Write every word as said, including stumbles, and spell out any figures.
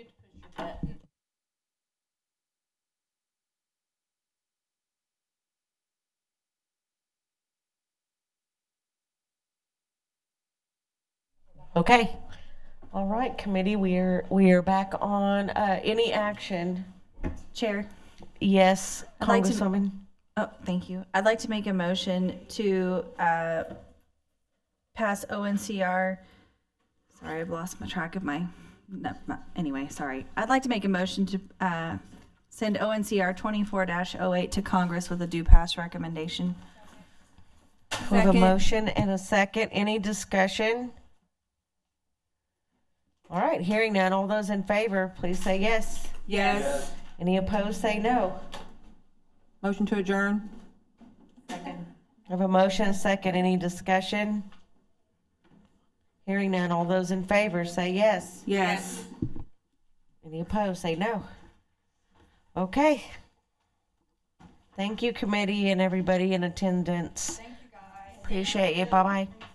Okay. All right, committee, we are, we are back on, uh, any action. Chair, Yes, I'd like to- Congresswoman. oh, thank you. I'd like to make a motion to uh, pass O N C R. Sorry, I've lost my track of my, no, my- anyway, sorry. I'd like to make a motion to uh, send O N C R twenty-four dash oh eight to Congress with a due pass recommendation. We have a Second. motion and a second. Any discussion? All right, hearing none. All those in favor, please say yes. Yes. Any opposed, say no. Motion to adjourn? I have a motion and a second. Any discussion? Hearing none. All those in favor, say yes. Yes. Any opposed, say no. Okay. Thank you, committee, and everybody in attendance. Thank you, guys. Appreciate you. Bye-bye.